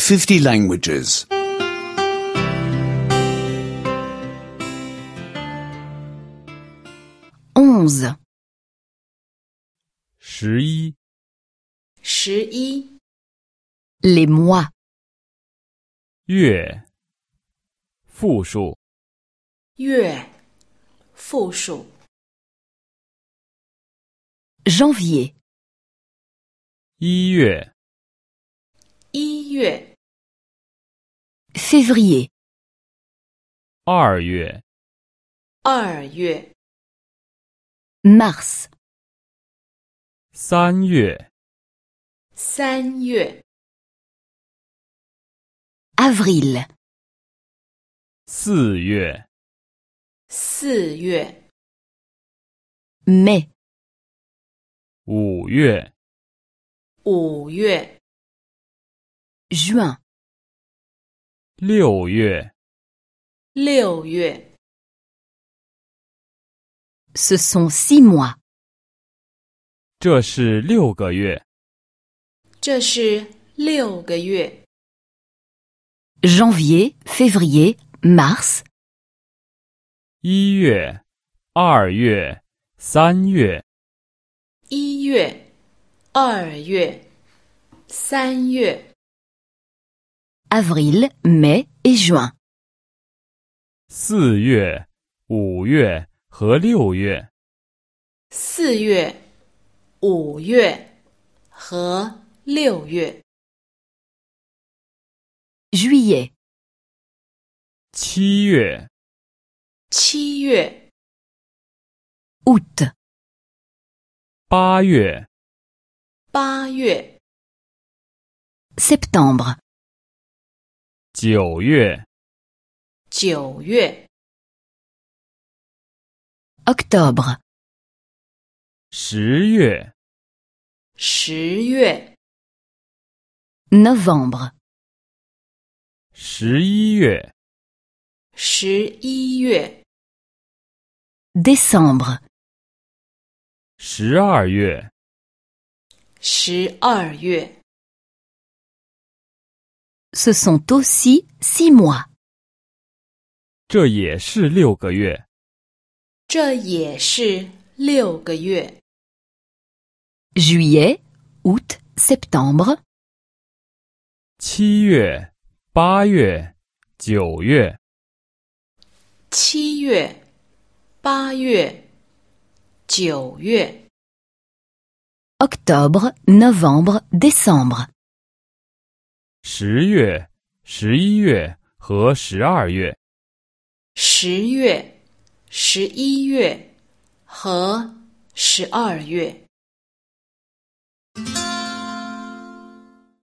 50 languages. 11. 11 11 Les mois. 月复数月复数 Janvier. 1月 1月 Février. 2月 2月 Mars. 3月 3月 Avril. 4月 4月 Mai. 5月 5月 Juin. 6月 6月 Ce sont 6 mois. 这是6个月。 这是6个月 Janvier, février, mars. 1月、2月、3月 1月2月3月 Avril, mai et juin. 4月、5月和6月 4月5月和6月 Juillet. 7月 7月 Août. 8月 8月 Septembre. 9月 9月 Octobre. 10月 10月 Novembre. 11月 11月 Décembre. 12月 12月 Ce sont aussi 6 mois. 这也是6个月。 这也是6个月 Juillet, août, septembre. 7月、8月、9月 7月8月9月 Octobre, novembre, décembre. 10月、11月和12月 10月11月和12月